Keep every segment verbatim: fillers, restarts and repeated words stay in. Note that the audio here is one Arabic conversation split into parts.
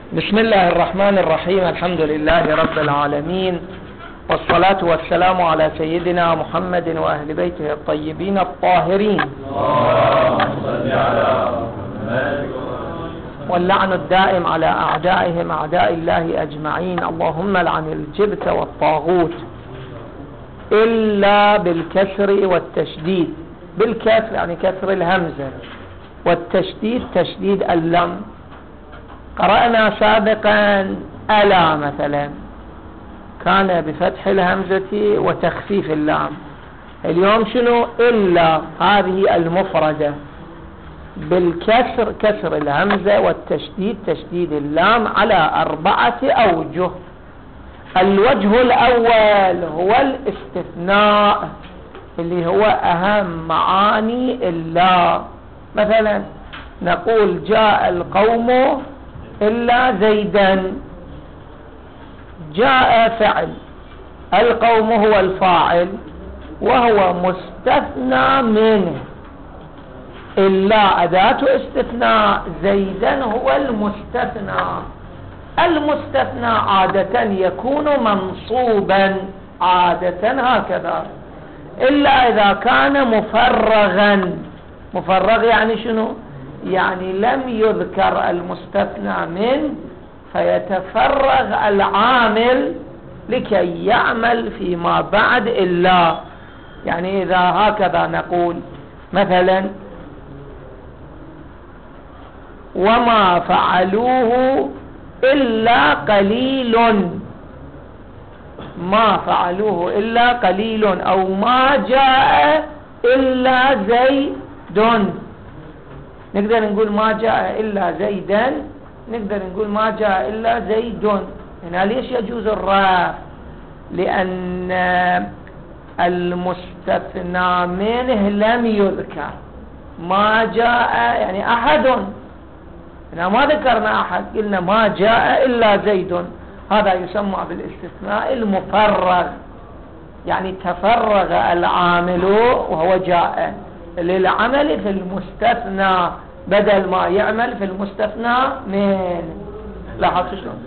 بسم الله الرحمن الرحيم. الحمد لله رب العالمين، والصلاة والسلام على سيدنا محمد وأهل بيته الطيبين الطاهرين، واللعن الدائم على أعدائهم أعداء الله أجمعين. اللهم لعن الجبت والطاغوت إلا بالكسر والتشديد. بالكسر يعني كسر الهمزة، والتشديد تشديد اللام. قرأنا سابقا ألا مثلا كان بفتح الهمزة وتخفيف اللام. اليوم شنو؟ إلا، هذه المفردة بالكسر، كسر الهمزة، والتشديد تشديد اللام على أربعة أوجه. الوجه الأول هو الاستثناء اللي هو أهم معاني إلا. مثلا نقول جاء القوم إلا زيدا. جاء فعل، القوم هو الفاعل وهو مستثنى منه، إلا أداة استثناء، زيدا هو المستثنى. المستثنى عادة يكون منصوبا، عادة هكذا، إلا إذا كان مفرغا. مفرغ يعني شنو؟ يعني لم يذكر المستثنى منه فيتفرغ العامل لكي يعمل فيما بعد إلا. يعني إذا هكذا نقول مثلا وما فعلوه إلا قليل، ما فعلوه إلا قليل، أو ما جاء إلا زيد. نقدر نقول ما جاء إلا زيدا، نقدر نقول ما جاء إلا زيد. هنا ليش يجوز الرفع؟ لأن المستثنى منه لم يذكر. ما جاء يعني أحد، هنا ما ذكرنا أحد، قلنا ما جاء إلا زيد. هذا يسمى بالاستثناء المفرغ، يعني تفرغ العامل وهو جاء للعمل في المستثنى بدل ما يعمل في المستثنى من. لاحظت شلون؟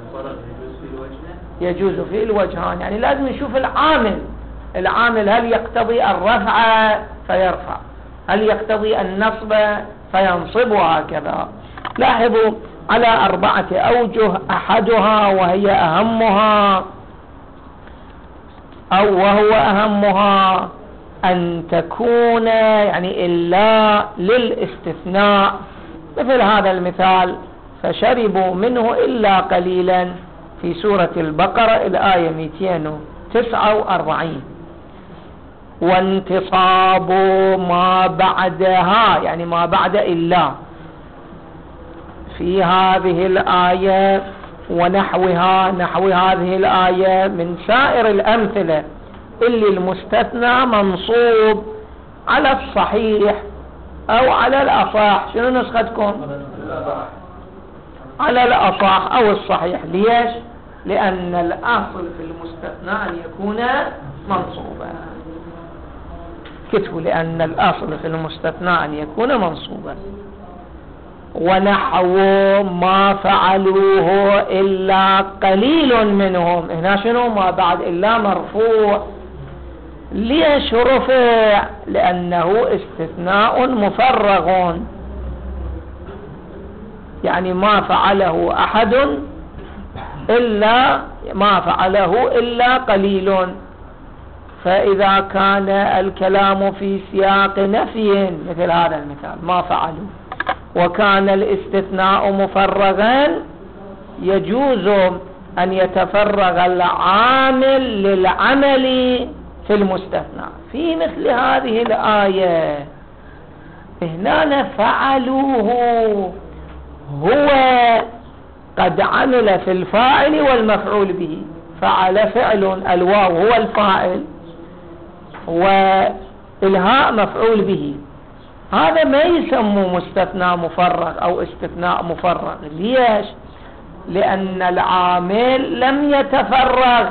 يجوز في الوجهان، يعني لازم نشوف العامل. العامل هل يقتضي الرفع فيرفع، هل يقتضي النصب فينصب، وهكذا. لاحظوا على أربعة أوجه، أحدها وهي أهمها أو وهو أهمها أن تكون يعني إلا للاستثناء، مثل هذا المثال فشربوا منه إلا قليلا في سورة البقرة الآية مئتين وتسعة وأربعين. وانتصاب ما بعدها يعني ما بعد إلا في هذه الآية ونحوها، نحو هذه الآية من سائر الأمثلة اللي المستثنى منصوب على الصحيح أو على الأصح. شنو نسختكم؟ على الأصح أو الصحيح. ليش؟ لأن الأصل في المستثنى أن يكون منصوبا. كتبوا لأن الأصل في المستثنى أن يكون منصوبا. ونحو ما فعلوه إلا قليل منهم. هنا شنو؟ ما بعد إلا مرفوع. ليش رفع؟ لأنه استثناء مفرغ، يعني ما فعله أحد إلا ما فعله إلا قليل. فإذا كان الكلام في سياق نفي مثل هذا المثال ما فعلوا، وكان الاستثناء مفرغا، يجوز أن يتفرغ العامل للعمل في المستثنى. في مثل هذه الآية هنا فعلوه، هو قد عمل في الفاعل والمفعول به. فعل فعل، الواو هو الفاعل والهاء مفعول به. هذا ما يسمى مستثنى مفرغ أو استثناء مفرغ. ليش؟ لأن العامل لم يتفرغ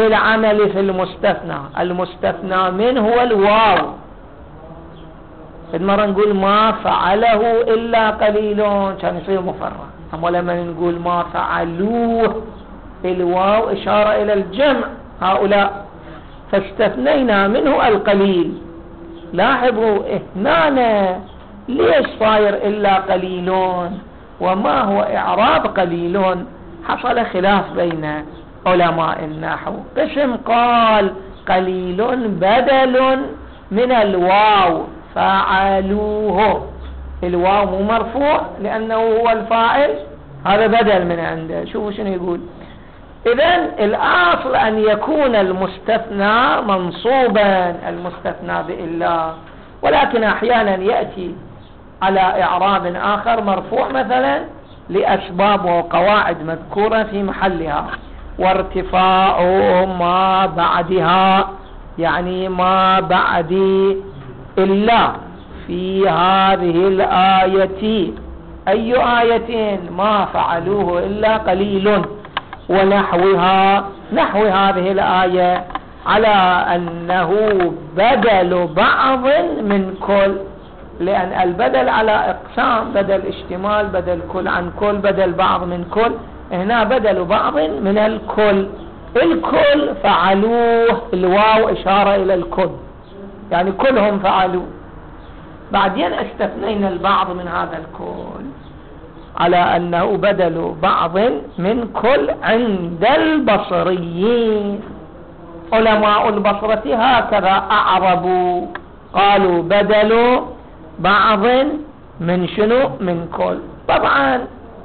للعمل في المستثنى. المستثنى منه هو الواو، مرة نقول ما فعله إلا قليلون كان يصير مفرغ. أما لما نقول ما فعلوه الواو إشارة إلى الجمع هؤلاء، فاستثنينا منه القليل. لاحظوا هنا ليش صاير إلا قليلون وما هو إعراب قليلون؟ حصل خلاف بين علماء النحو. قسم قال قليل بدل من الواو فعلوه، الواو مو مرفوع لأنه هو الفاعل، هذا بدل من عنده. شوفوا شنو يقول. إذن الأصل أن يكون المستثنى منصوبا، المستثنى بإلا، ولكن أحيانا يأتي على إعراب آخر مرفوع مثلا لأسباب وقواعد مذكورة في محلها. وارتفاع ما بعدها يعني ما بعد إلا في هذه الآية. أي آية؟ ما فعلوه إلا قليل ونحوها، نحو هذه الآية، على أنه بدل بعض من كل، لأن البدل على إقسام، بدل اشتمال، بدل كل عن كل، بدل بعض من كل. هنا بدل بعض من الكل، الكل فعلوه، الواو إشارة إلى الكل يعني كلهم فعلوا. بعدين استثنينا البعض من هذا الكل على أنه بدل بعض من كل عند البصريين. علماء البصرة هكذا أعربوا، قالوا بدلوا بعض من شنو؟ من كل. طبعا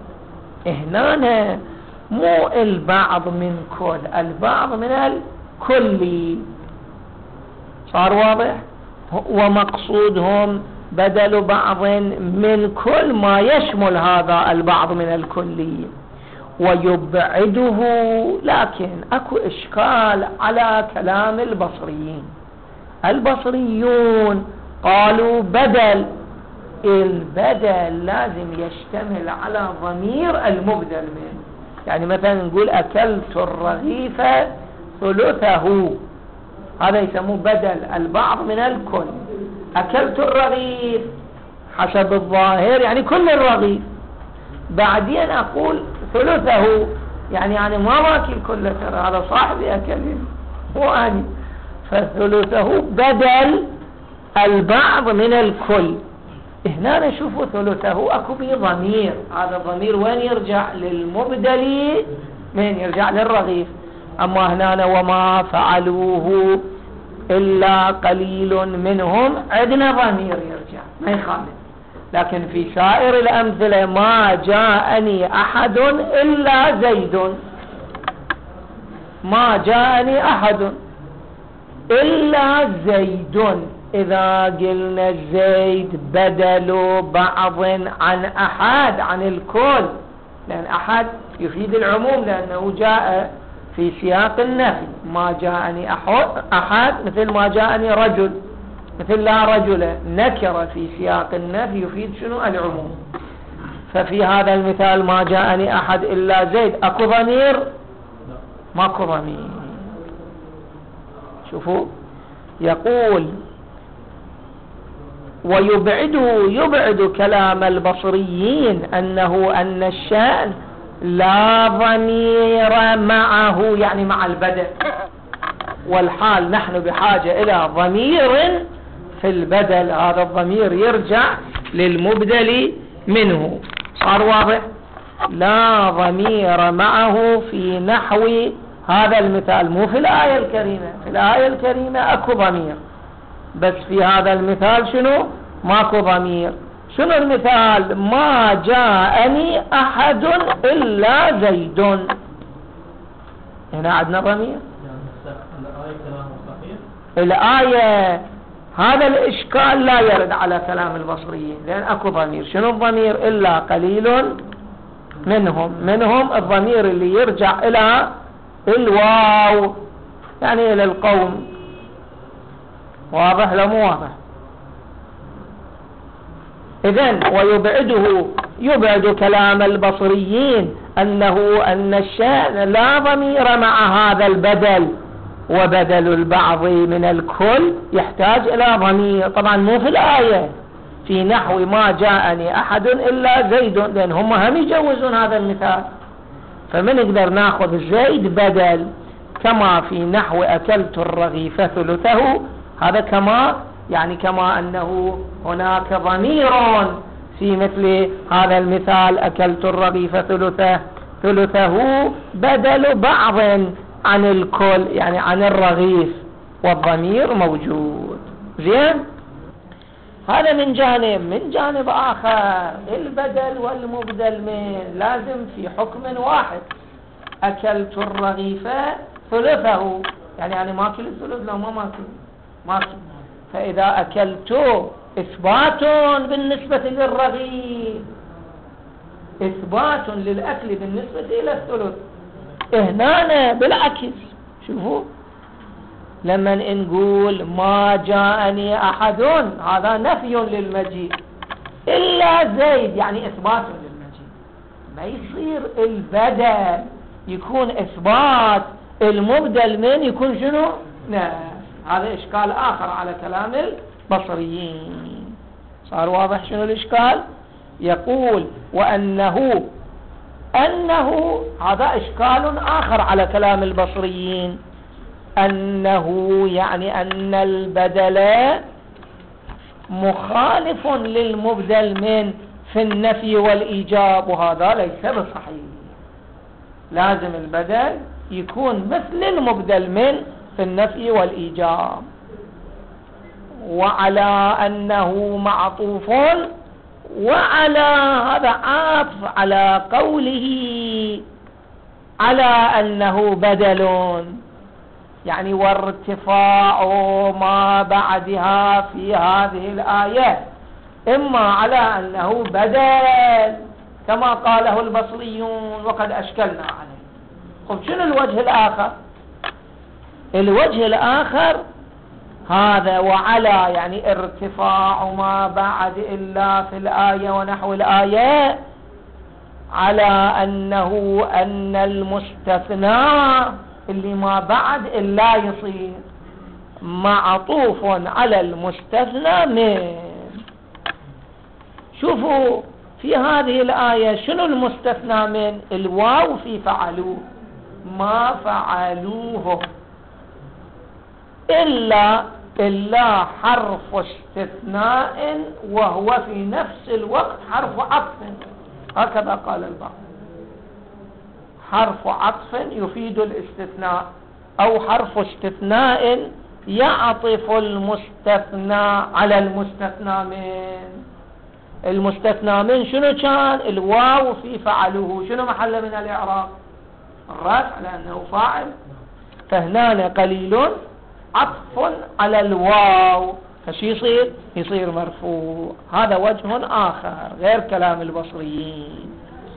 هنا مو البعض من كل، البعض من الكل. صار واضح؟ ومقصودهم بدل بعض من كل ما يشمل هذا البعض من الكلي ويبعده. لكن اكو اشكال على كلام البصريين. البصريون قالوا بدل، البدل لازم يشتمل على ضمير المبدل منه. يعني مثلا نقول أكلت الرغيف ثلثه، هذا يسموه بدل البعض من الكل. أكلت الرغيف حسب الظاهر يعني كل الرغيف، بعدين أقول ثلثه يعني يعني ما باكل كله، ترى هذا صاحبي أكله مو أنا، فثلثه بدل البعض من الكل. هنا نشوف ثلثه أكو به ضمير، هذا الضمير وين يرجع؟ للمبدل، من يرجع للرغيف. أما هنا وما فعلوه إلا قليل منهم عندنا ضمير يرجع ما يخالف. لكن في سائر الأمثلة ما جاءني أحد إلا زيد، ما جاءني أحد إلا زيد. إذا قلنا زيد بدل بعض عن أحد عن الكل، لأن أحد يفيد العموم لأنه جاء في سياق النفي. ما جاءني أحد مثل ما جاءني رجل، مثل لا رجل نكر في سياق النفي يفيد شنو؟ العموم. ففي هذا المثال ما جاءني أحد إلا زيد، أكو ضمير؟ ماكو ضمير. شوفوا يقول ويبعده، يبعد كلام البصريين أنه أن الشأن لا ضمير معه يعني مع البدل، والحال نحن بحاجة إلى ضمير في البدل، هذا الضمير يرجع للمبدل منه. صار واضح؟ لا ضمير معه في نحو هذا المثال، مو في الآية الكريمة. في الآية الكريمة أكو ضمير، بس في هذا المثال شنو؟ ماكو ضمير. شنو المثال؟ ما جاءني أحد إلا زيد، هنا عندنا ضمير. الآية هذا الإشكال لا يرد على كلام البصريين لأن أكو ضمير. شنو الضمير؟ إلا قليل منهم، منهم الضمير اللي يرجع إلى الواو يعني إلى القوم. واضح لا مو واضح؟ إذن ويبعده، يبعد كلام البصريين أنه أن الشأن لا ضمير مع هذا البدل، وبدل البعض من الكل يحتاج إلى ضمير. طبعا مو في الآية، في نحو ما جاءني أحد إلا زيد، لأن هم هم يجوزون هذا المثال. فمن نقدر ناخذ زيد بدل كما في نحو أكلت الرغيف ثلثه، هذا كما يعني كما أنه هناك ضمير في مثل هذا المثال أكلت الرغيف ثلثه ثلثه بدل بعض عن الكل، يعني عن الرغيف، والضمير موجود. زين، هذا من جانب. من جانب آخر البدل والمبدل من لازم في حكم واحد. أكلت الرغيف ثلثه، يعني أنا ماكل الثلث لو ما ماكل ماكل، فإذا أكلت إثبات بالنسبة للرغيف، إثبات للأكل بالنسبة إلى الثلث. هنا بالعكس، شوفوا لما نقول ما جاءني أحد، هذا نفي للمجيء، إلا زيد يعني إثبات للمجيء. ما يصير البدل يكون إثبات، المبدل من يكون شنو؟ لا، هذا إشكال آخر على كلام البصريين. صار واضح شنو الإشكال؟ يقول وأنه أنه هذا إشكال آخر على كلام البصريين، أنه يعني أن البدل مخالف للمبدل من في النفي والإيجاب، وهذا ليس بصحيح. لازم البدل يكون مثل المبدل من في النفي والإيجاب. وعلى أنه معطوف، وعلى هذا عاطف على قوله على أنه بدل، يعني وارتفاع ما بعدها في هذه الآية إما على أنه بدل كما قاله البصريون وقد أشكلنا عليه. طب شنو الوجه الآخر؟ الوجه الآخر هذا وعلى يعني ارتفاع ما بعد إلا في الآية ونحو الآية على أنه أن المستثنى اللي ما بعد إلا يصير معطوف على المستثنى من. شوفوا في هذه الآية شنو المستثنى من؟ الواو في فعلوه، ما فعلوه إلا إلا حرف استثناء وهو في نفس الوقت حرف عطف، هكذا قال البعض. حرف عطف يفيد الاستثناء، أو حرف استثناء يعطف المستثنى على المستثنى من. المستثنى من شنو كان؟ الواو في فعله، شنو محل من الإعراب؟ الرفع لأنه فاعل، فهنا قليل عطف على الواو، فشي يصير؟ يصير مرفوع. هذا وجه آخر غير كلام البصريين.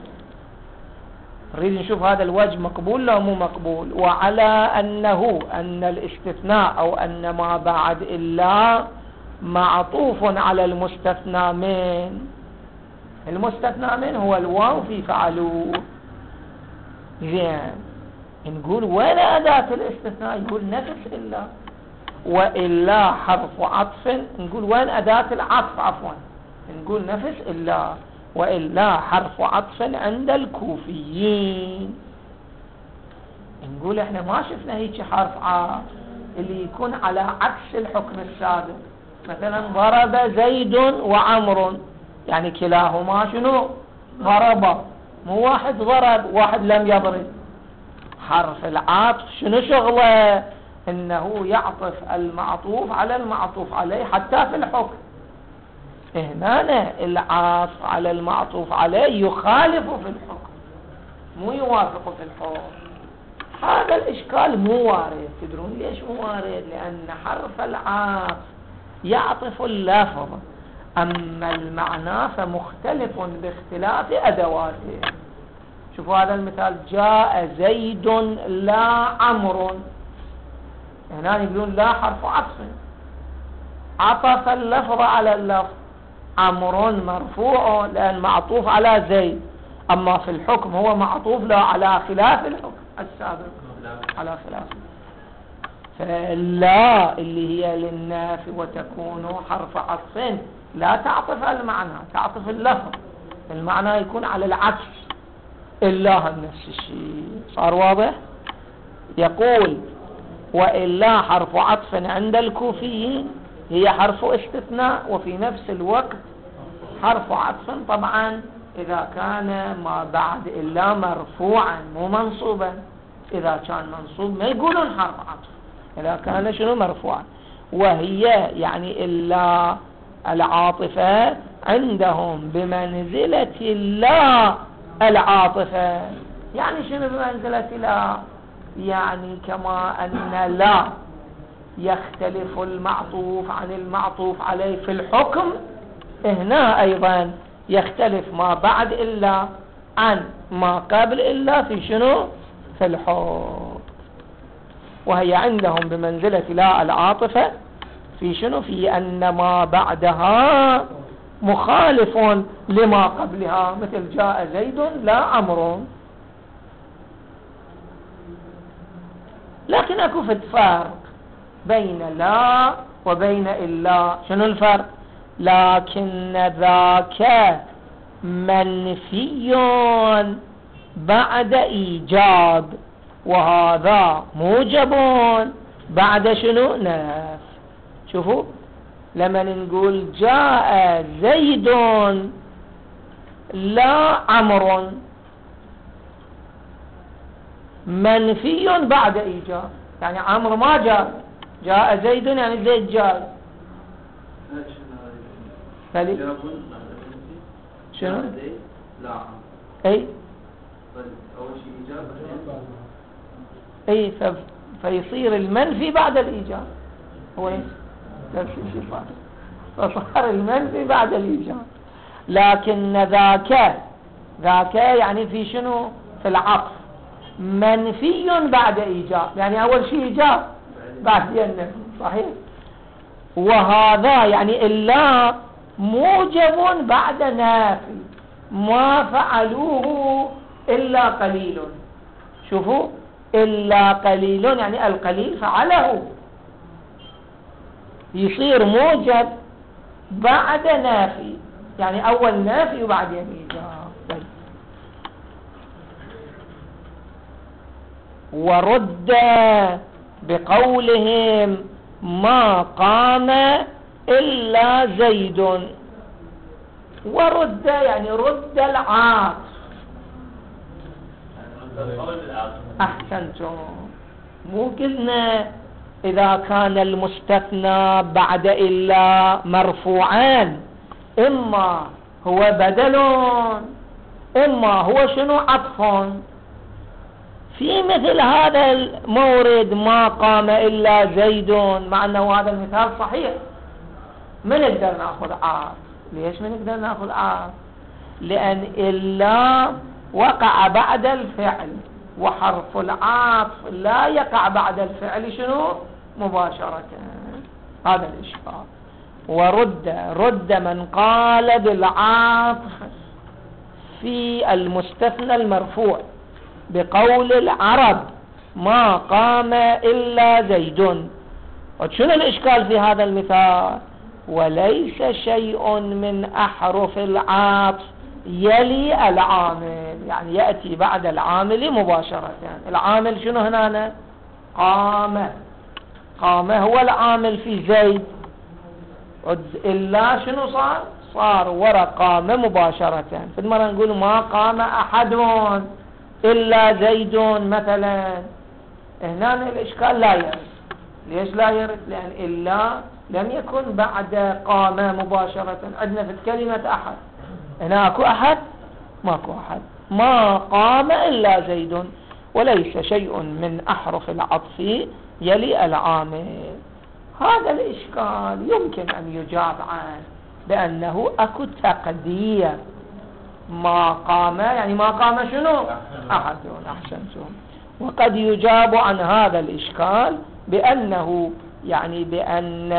نريد نشوف هذا الوجه مقبول لا مو مقبول. وعلى أنه أن الاستثناء أو أن ما بعد إلا معطوف على المستثنى من. المستثنى من هو الواو في فعلوه. زين، نقول وين أداة الاستثناء؟ يقول نفس إلا، وإلا حرف عطف. نقول وين أداة العطف؟ عفوا نقول نفس إلا، وإلا حرف عطف عند الكوفيين. نقول احنا ما شفنا هيك حرف عطف اللي يكون على عكس الحكم السابق. مثلا ضرب زيد وعمر، يعني كلاهما شنو؟ ضرب، مو واحد ضرب واحد لم يضرب. حرف العطف شنو شغله؟ انه يعطف المعطوف على المعطوف عليه حتى في الحكم. هنا العطف على المعطوف عليه يخالف في الحكم، مو يوافق في الحكم. هذا الإشكال مو وارد. تدرون ليش مو وارد؟ لأن حرف العطف يعطف اللفظ، أما المعنى فمختلف باختلاف أدواته. شوفوا هذا المثال، جاء زيد لا عمر، هنا يقولون لا حرف عطف، عطف اللفظ على اللفظ. عمر مرفوع لأن معطوف على زيد، أما في الحكم هو معطوف له على خلاف الحكم السابق، على خلاف. فلا اللي هي للنافي وتكون حرف عطف لا تعطف على المعنى، تعطف اللفظ، المعنى يكون على العكس. إلا نفس الشيء. صار واضح؟ يقول وإلا حرف عطف عند الكوفيين هي حرف استثناء وفي نفس الوقت حرف عطف، طبعا إذا كان ما بعد إلا مرفوعا مو منصوبا. إذا كان منصوب ما يقولون حرف عطف، إذا كان شنو مرفوعا. وهي يعني إلا العاطفة عندهم بمنزلة لا العاطفة. يعني شنو بمنزلة لا؟ يعني كما أن لا يختلف المعطوف عن المعطوف عليه في الحكم، هنا أيضا يختلف ما بعد إلا عن ما قبل إلا في شنو؟ في الحكم. وهي عندهم بمنزلة لا العاطفة في شنو؟ في أن ما بعدها مخالف لما قبلها، مثل جاء زيد لا عمرو. لكن اكو فرق بين لا وبين إلا. شنو الفرق؟ لكن ذاك منفي بعد إيجاب، وهذا موجب بعد شنو؟ نفي. شوفوا لما نقول جاء زيد لا عمرو، منفي بعد إيجاب، يعني عمرو ما جاء، جاء زيد يعني زيد جاء. شنو؟ لا اي اول شيء ايجاب اي ف... فيصير المنفي بعد الإيجاب. هو نفس الشيء صار، فصار المنفي بعد الإيجاب. لكن ذاك ذاك يعني في شنو؟ في العطف منفي بعد إيجاب، يعني أول شيء إيجاب بعد النفي. صحيح. وهذا يعني إلا موجب بعد نافي، ما فعلوه إلا قليل. شوفوا إلا قليل يعني القليل فعله، يصير موجب بعد نافي، يعني أول نافي وبعدين إيجاب. طيب. ورد بقولهم ما قام إلا زيد. ورد يعني رد العاطف. أحسنتم. مو قلنا إذا كان المستثنى بعد إلا مرفوعان إما هو بدل إما هو شنو؟ عطف. في مثل هذا المورد ما قام إلا زيد، مع أنه هذا المثال صحيح، ما نقدر نأخذ عاطف. ليش ما نقدر نأخذ عاطف؟ لأن إلا وقع بعد الفعل، وحرف العاطف لا يقع بعد الفعل شنو؟ مباشرة. هذا الإشكال. ورد رد من قال بالعاطف في المستثنى المرفوع بقول العرب ما قام إلا زيد. وشنو الإشكال في هذا المثال؟ وليس شيء من أحرف العاطف يلي العامل، يعني يأتي بعد العامل مباشرة. يعني العامل شنو هنا؟ قام. قام هو العامل في زيد. إلا شنو صار؟ صار ورا قام مباشرة. في المرة نقول ما قام أحد إلا زيد مثلا، هنا الإشكال لا يرد. ليش لا يرد؟ لأن إلا لم يكن بعد قام مباشرة. عندنا في كلمة أحد، هنا أكو أحد؟ ماكو أحد. ما قام إلا زيد، وليس شيء من أحرف العطف يلي العامل. هذا الإشكال يمكن أن يجاب عنه بأنه أكو تقدير. ما قام يعني ما قام شنو؟ أحد. أحسنتم. وقد يجاب عن هذا الإشكال بأنه يعني بأن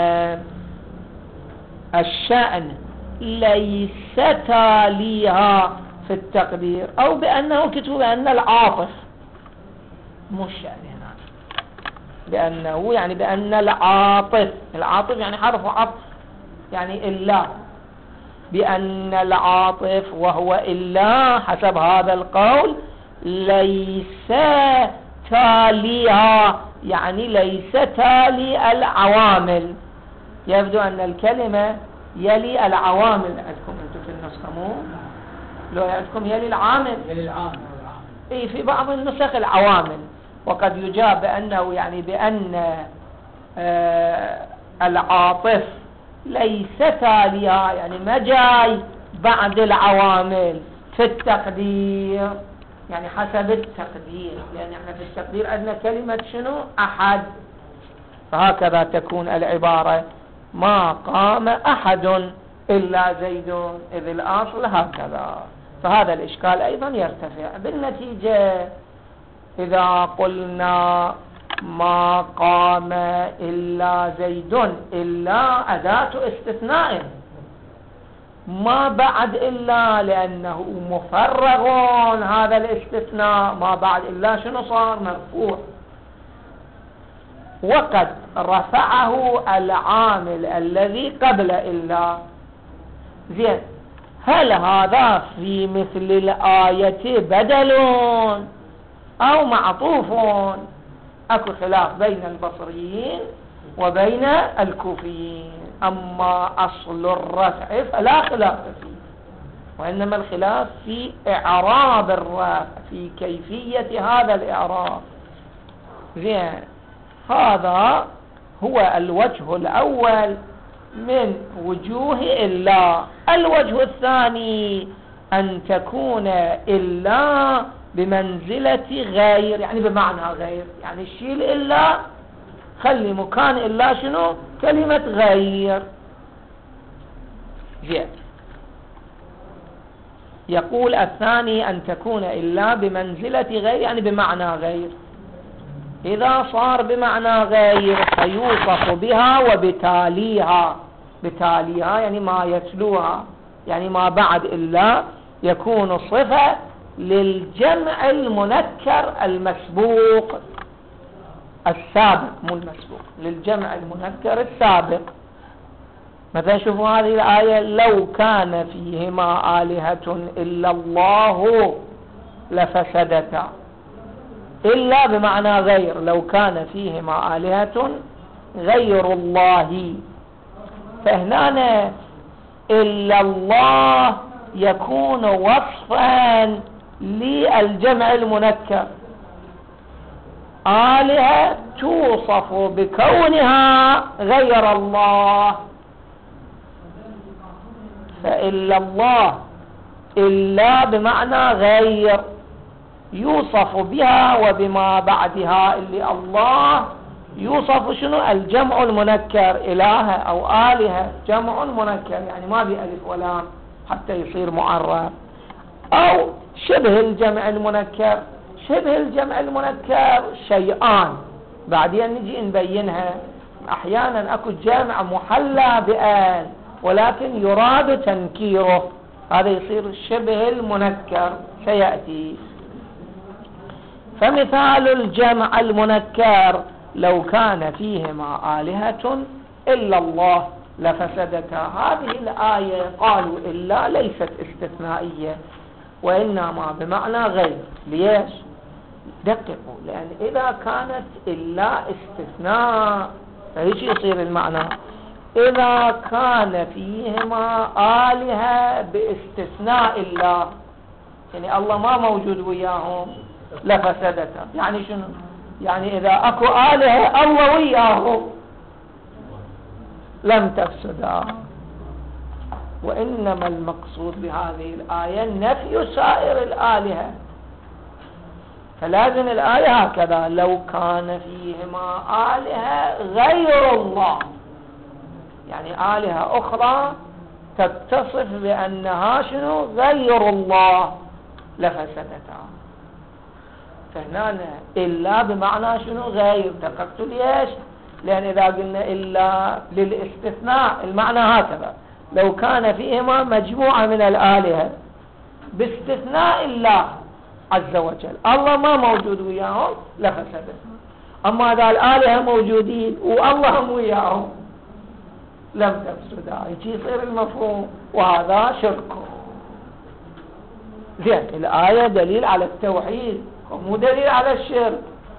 الشأن ليس تاليها في التقدير، أو بأنه كتب بأن العاطف مش يعني هنا، بأنه يعني بأن العاطف، العاطف يعني حرف عطف، يعني إلا بأن العاطف وهو إلا حسب هذا القول ليس تاليها، يعني ليس تالي العوامل. يبدو أن الكلمة يلي العوامل عندكم أنتم في النسخة، مو لو عندكم يلي العامل، يلي العامل. إيه في بعض النسخ العوامل. وقد يجاب بأنه يعني بأن آه العاطف ليس تاليها، يعني ما جاي بعد العوامل في التقدير، يعني حسب التقدير، لأن احنا في التقدير عندنا كلمة شنو؟ أحد، فهكذا تكون العبارة: ما قام أحد إلا زيد، إذ الأصل هكذا. فهذا الإشكال أيضا يرتفع. بالنتيجة إذا قلنا ما قام إلا زيد، إلا أداة استثناء، ما بعد إلا لأنه مفرغ، هذا الاستثناء ما بعد إلا شنو صار؟ مرفوع. وقد رفعه العامل الذي قبل إلا. زين، هل هذا في مثل الآية بدل أو معطوف؟ أكو خلاف بين البصريين وبين الكوفيين. أما أصل الرفع فلا خلاف فيه، وإنما الخلاف في إعراب الرفع، في كيفية هذا الإعراب. زين، هذا هو الوجه الأول من وجوه إلا. الوجه الثاني أن تكون إلا بمنزلة غير، يعني بمعنى غير، يعني الشيء إلا خلي مكان إلا شنو؟ كلمة غير. زين، يقول الثاني أن تكون إلا بمنزلة غير، يعني بمعنى غير. إذا صار بمعنى غير فيوصف بها وبتاليها. بتاليها يعني ما يتلوها، يعني ما بعد إلا يكون صفة للجمع المنكر المسبوق السابق، مو المسبوق، للجمع المنكر السابق. مثلا شوفوا هذه الآية: لو كان فيهما آلهة إلا الله لفسدتا. إلا بمعنى غير، لو كان فيهما آلهة غير الله. فهنا إلا الله يكون وصفا للجمع المنكر. آلهة توصف بكونها غير الله، فإلا الله إلا بمعنى غير يوصف بها وبما بعدها، اللي الله يوصف شنو؟ الجمع المنكر، إله أو آلهة جمع منكر، يعني ما بألف ولام حتى يصير معرب، أو شبه الجمع المنكر. شبه الجمع المنكر شيئان بعدين نجي نبينها. أحيانا أكو جمع محلى بآل ولكن يراد تنكيره، هذا يصير شبه المنكر سيأتي. فمثال الجمع المنكر: لو كان فيهما آلهة إلا الله لفسدتا. هذه الآية قالوا إلا ليست استثنائية وإنما بمعنى غير. ليش؟ دققوا، لأن إذا كانت إلا استثناء فهيش يصير المعنى. إذا كان فيهما آلهة باستثناء الله، يعني الله ما موجود وياهم، لفسدتا. يعني شنو؟ يعني إذا أكو آلهة الله وياهم لم تفسدا. وإنما المقصود بهذه الآية نفي سائر الآلهة. فلازم الآية هكذا: لو كان فيهما آلهة غير الله، يعني آلهة أخرى تتصف بأنها شنو؟ غير الله لفسدتا. فهنا إلا بمعنى شنو؟ غير. دققتوا ليش؟ لأن إذا قلنا إلا للاستثناء المعنى هكذا: لو كان فيهما مجموعة من الآلهة باستثناء الله عز وجل، الله ما موجود وياهم لفسدت. أما إذا الآلهة موجودين والله هم وياهم لم تفسدا، يجي يصير المفهوم وهذا شرك. زين، الآية دليل على التوحيد ومو دليل على الشرك.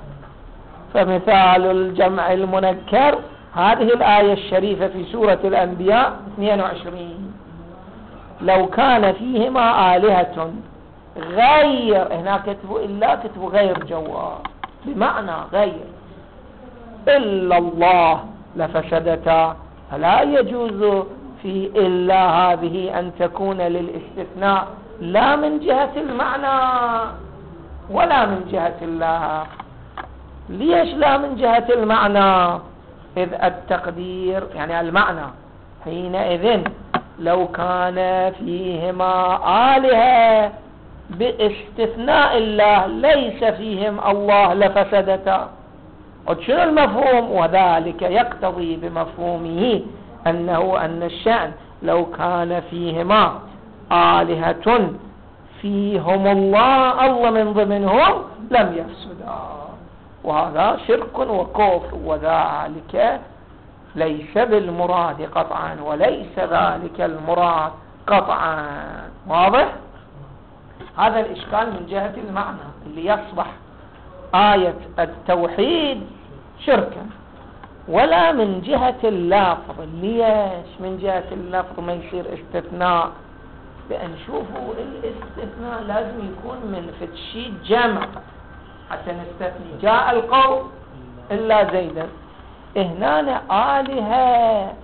فمثال الجمع المنكر هذه الآية الشريفة في سورة الأنبياء اثنين وعشرين، لو كان فيهما آلهة غير، هنا كتبوا إلا، كتبوا غير جواب بمعنى غير إلا الله لفسدتا، فلا يجوز في إلا هذه أن تكون للاستثناء لا من جهة المعنى ولا من جهة الله. ليش لا من جهة المعنى؟ إذ التقدير يعني المعنى حينئذ لو كان فيهما آلهة باستثناء الله ليس فيهم الله لفسدتا. شنو المفهوم؟ وذلك يقتضي بمفهومه أنه أن الشأن لو كان فيهما آلهة فيهم الله، الله من ضمنهم، لم يفسدا، وهذا شرك وكفر، وذلك ليس بالمراد قطعا، وليس ذلك المراد قطعا. واضح؟ هذا الإشكال من جهة المعنى اللي يصبح آية التوحيد شركا، ولا من جهة اللفظ. ليش من جهة اللفظ ما يصير استثناء؟ لأن شوفوا الاستثناء لازم يكون من فتشي جمع حتى نستثني. جاء القوم إلا زيدا، هنا آلهة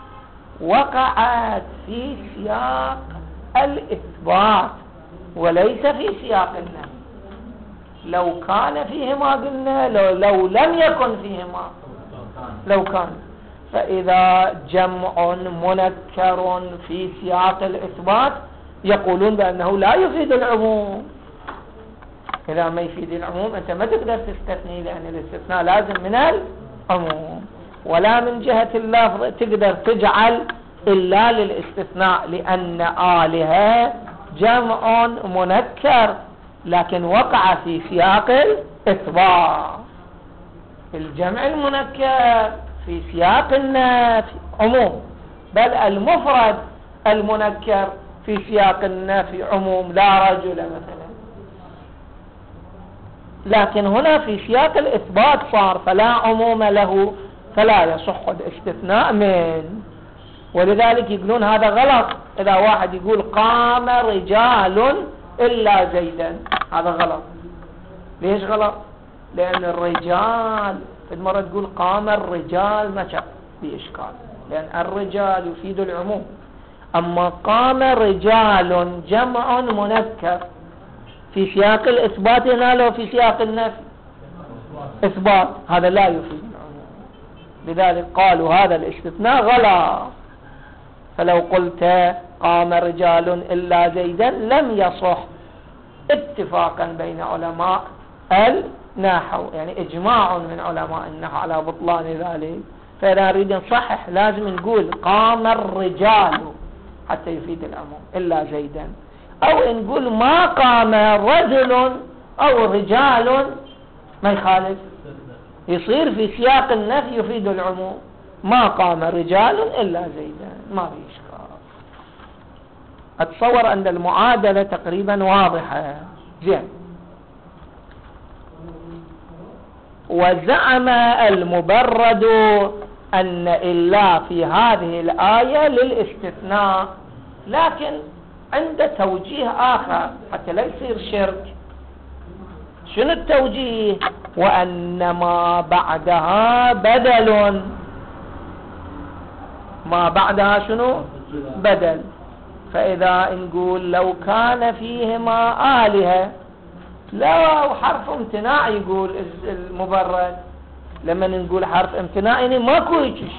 وقعت في سياق الإثبات وليس في سياق النفي. لو كان فيهما قلنا، لو, لو لم يكن فيهما لو كان. فإذا جمع منكر في سياق الإثبات يقولون بأنه لا يفيد العموم. إذا ما يفيد العموم أنت ما تقدر تستثني، لأن الاستثناء لازم من العموم. ولا من جهة اللفظ تقدر تجعل إلا للاستثناء، لأن آلهة جمع منكر لكن وقع في سياق الإثبات. الجمع المنكر في سياق النفي عموم، بل المفرد المنكر في سياق النفي عموم، لا رجل مثلا. لكن هنا في سياق الإثبات صار فلا عموم له، فلا يصح الاستثناء من. ولذلك يقولون هذا غلط. إذا واحد يقول قام رجال إلا زيدا، هذا غلط. ليش غلط؟ لأن الرجال في المرة تقول قام الرجال ما شاء بإشكال، لأن الرجال يفيد العموم. أما قام رجال جمع منكر في سياق الإثبات هنا لو في سياق النفي إثبات، هذا لا يفيد العموم. لذلك قالوا هذا الاستثناء غلط. فلو قلت قام رجال إلا زيدا لم يصح اتفاقا بين علماء النحو، يعني إجماع من علماء النحو على بطلان ذلك. فإذا نريد نصحح لازم نقول قام الرجال حتى يفيد العموم إلا زيدا، أو نقول ما قام رجل أو رجال ما يخالف، يصير في سياق النفي يفيد العموم. ما قام رجال إلا زيدا، ما في إشكال. أتصور أن المعادلة تقريبا واضحة. زين. وزعم المبرد أن إلا في هذه الآية للاستثناء، لكن عند توجيه آخر حتى لا يصير شرك. شنو التوجيه؟ وأن ما بعدها بدل. ما بعدها شنو؟ بدل. فإذا نقول لو كان فيهما آلهة، لا حرف امتناع يقول المبرد. لما نقول حرف امتناع يعني ماكو شيء.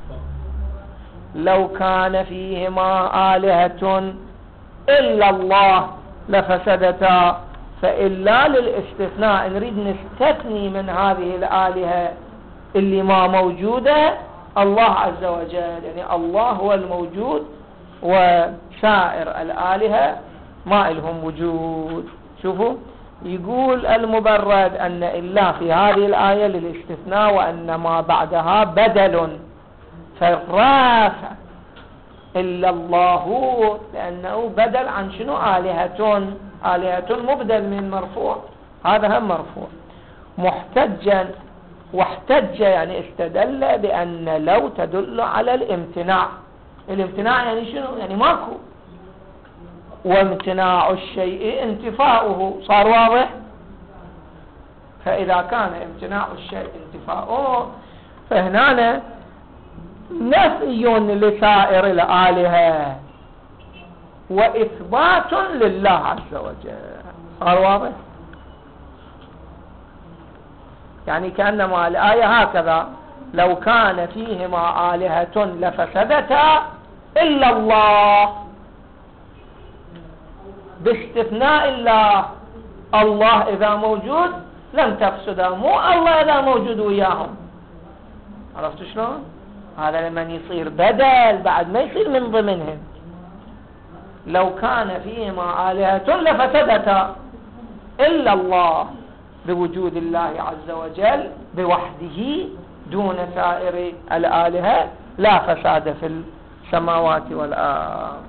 لو كان فيهما آلهة إلا الله لفسدتا، فإلا للاستثناء نريد نستثني من هذه الآلهة اللي ما موجودة الله عز وجل، يعني الله هو الموجود وسائر الآلهة ما لهم وجود. شوفوا يقول المبرد أن إلا في هذه الآية للاستثناء، وأن ما بعدها بدل. فالرافع إلا الله لأنه بدل عن شنو؟ آلهة. آلهة مبدل من مرفوع، هذا هم مرفوع. محتجا، واحتج يعني استدل بأن لو تدل على الامتناع. الامتناع يعني شنو؟ يعني ماكو، وامتناع الشيء انتفاؤه، صار واضح؟ فإذا كان امتناع الشيء انتفاؤه فهنا نفي لسائر الآلهة وإثبات لله عز وجل. صار واضح؟ يعني كأنما الآية هكذا: لو كان فيهما آلهة لفسدتا إلا الله، باستثناء الله. الله إذا موجود لم تفسدا، مو الله إذا موجود وياهم. عرفت شلون؟ هذا لمن يصير بدل بعد ما يصير من ضمنهم. لو كان فيهما آلهة لفسدتا إلا الله، بوجود الله عز وجل بوحده دون سائر الآلهة لا فساد في السماوات والأرض.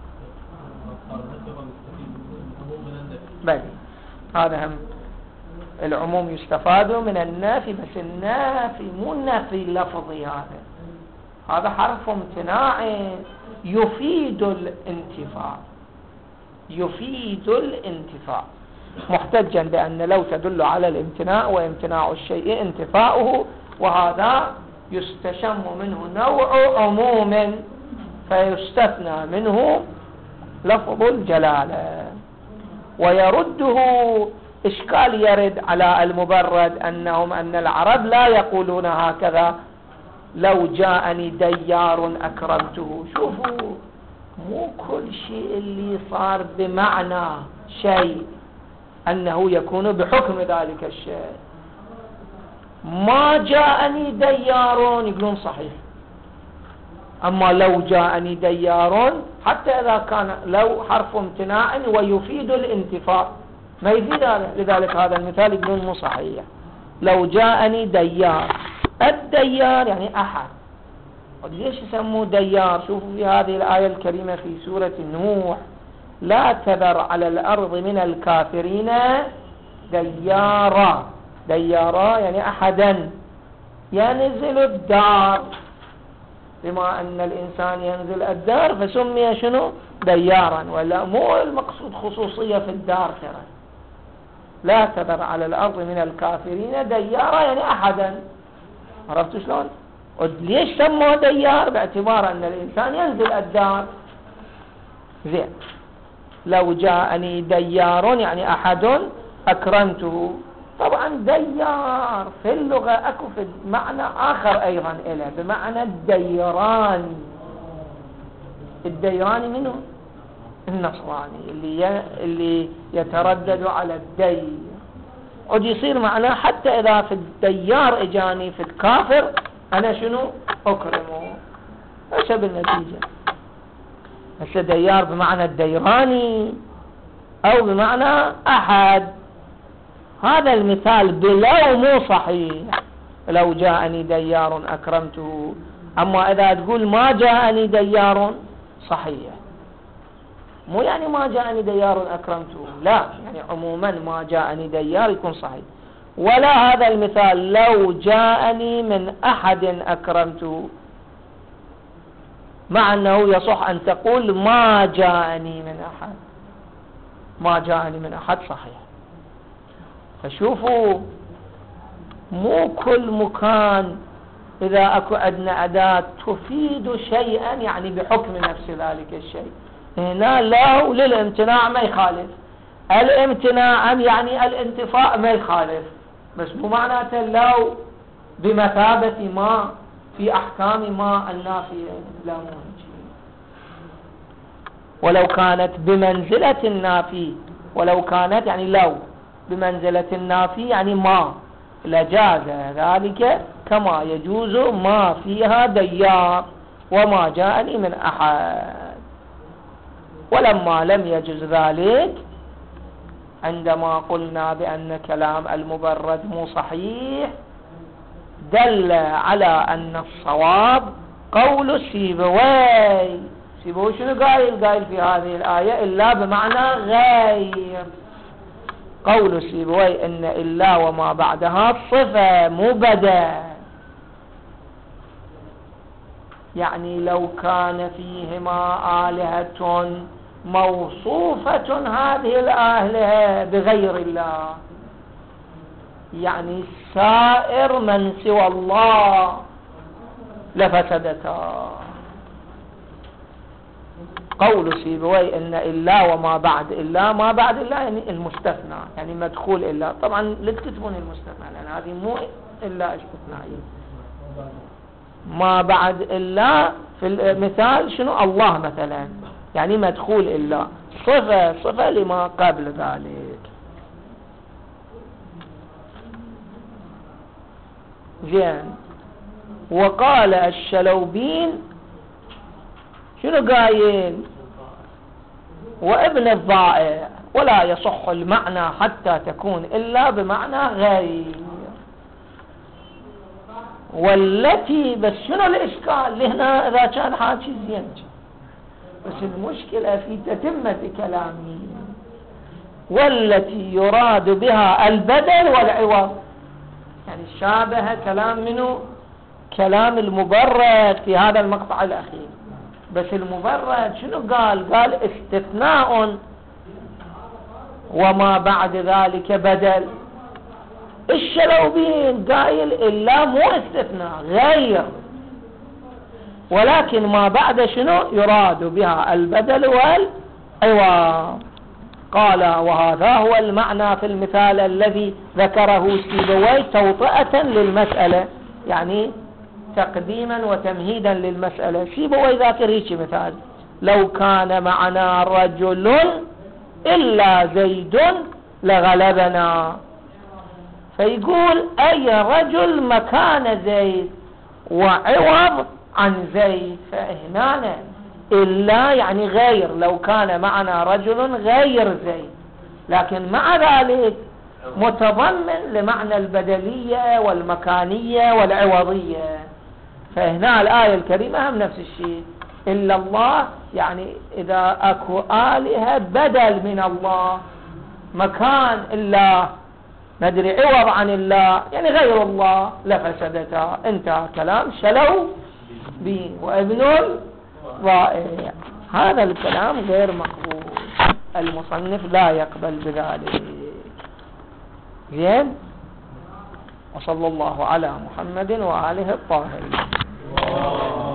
بل هذا هم العموم يستفاد من النافي، بس النافي مو النافي اللفظي، هذا هذا حرف امتناع يفيد الانتفاع، يفيد الانتفاع. محتجا بأن لو تدل على الامتناع وامتناع الشيء انتفاؤه، وهذا يستشم منه نوع عموم فيستثنى منه لفظ الجلالة. ويرده إشكال يرد على المبرد أنهم أن العرب لا يقولون هكذا: لو جاءني ديار أكرمته. شوفوا، مو كل شيء اللي صار بمعنى شيء أنه يكون بحكم ذلك الشيء. ما جاءني ديار يقولون صحيح، أما لو جاءني ديار حتى إذا كان لو حرف امتناع ويفيد الانتفاع ما يفيد هذا، لذلك هذا المثال يقولون مو صحيح. لو جاءني ديار، الديار يعني أحد. ليش يسموه ديار؟ شوفوا في هذه الآية الكريمة في سورة نوح: لا تذر على الأرض من الكافرين ديارا. ديارا يعني أحدا ينزل الدار، بما أن الإنسان ينزل الدار فسمي شنو؟ ديارا، ولا مو المقصود خصوصية في الدار ترى. لا تذر على الأرض من الكافرين ديارا يعني أحدا. عرفت شلون؟ ليش سموه ديار؟ باعتبار أن الإنسان ينزل الدار. زين، لو جاءني ديار يعني أحد أكرمته. طبعا ديار في اللغة أكو في معنى آخر أيضا إله، بمعنى الديران. الديران منه النصراني اللي اللي يتردد على الدير، قد يصير معناه حتى إذا في الديار إجاني في الكافر أنا شنو أكرمه. ايش بالنتيجة؟ هسه ديار بمعنى الديراني أو بمعنى أحد. هذا المثال بلو مو صحيح. لو جاءني ديار أكرمته. أما إذا تقول ما جاءني ديار صحيح، مو يعني ما جاءني ديار أكرمته، لا، يعني عموما ما جاءني ديار يكون صحيح. ولا هذا المثال لو جاءني من أحد أكرمته، مع أنه يصح أن تقول ما جاءني من أحد. ما جاءني من أحد صحيح. فشوفوا، مو كل مكان إذا أكو أدنى أداة تفيد شيئا يعني بحكم نفس ذلك الشيء. هنا لو للامتناع ما يخالف، الامتناع يعني الانتفاء ما يخالف، بس مو معناته لو بمثابة ما في أحكام ما النافية، لا مو هيك. ولو كانت بمنزلة النافي، ولو كانت يعني لو بمنزلة النافي يعني ما، لجاز ذلك كما يجوز ما فيها ديار وما جاءني من أحد. ولما لم يجوز ذلك، عندما قلنا بأن كلام المبرد مو صحيح، دل على أن الصواب قول سيبوي. سيبوي شنو قايل؟ قايل في هذه الآية إلا بمعنى غير. قول سيبوي إن إلا وما بعدها صفة مو بدل، يعني لو كان فيهما آلهة موصوفة هذه الآلهة بغير الله، يعني سائر من سوى الله، لفسدتا. قول سيبوي إن إلا وما بعد إلا، ما بعد إلا يعني المستثنى، يعني مدخول إلا. طبعا لا تكتبون المستثنى لأن هذه مو إلا استثنائية. ما بعد إلا في المثال شنو؟ الله مثلا، يعني مدخول إلا، صفة صفة لما قبل ذلك. زين. وقال الشلوبين شنو قايل؟ وابن الضائع ولا يصح المعنى حتى تكون إلا بمعنى غير. والتي بس شنو الإشكال لهنا؟ إذا كان حاكي زين، بس المشكلة في تتمة كلامي. والتي يراد بها البدل والعوض، يعني شابه كلام منه؟ كلام المبرد في هذا المقطع الأخير. بس المبرد شنو قال؟ قال استثناء وما بعد ذلك بدل. الشلوبين قايل إلا مو استثناء غير، ولكن ما بعد شنو؟ يراد بها البدل والعوض. قال وهذا هو المعنى في المثال الذي ذكره سيبوي توطئة للمسألة، يعني تقديما وتمهيدا للمسألة. سيبوي ذاكر هيك مثال: لو كان معنا رجل إلا زيد لغلبنا. فيقول أي رجل مكان زيد وعوض عن زيد، فهنا إلا يعني غير، لو كان معنا رجل غير زيد، لكن مع ذلك متضمن لمعنى البدلية والمكانية والعوضية. فهنا الآية الكريمة هم نفس الشيء، إلا الله يعني إذا أكو آلهة بدل من الله، مكان الله ندري عوض عن الله يعني غير الله، لفسدتا. انتهى كلام شلو بي وابن الضائع. هذا الكلام غير مقبول، المصنف لا يقبل بذلك. زين. وصلى الله على محمد وآله الطاهرين.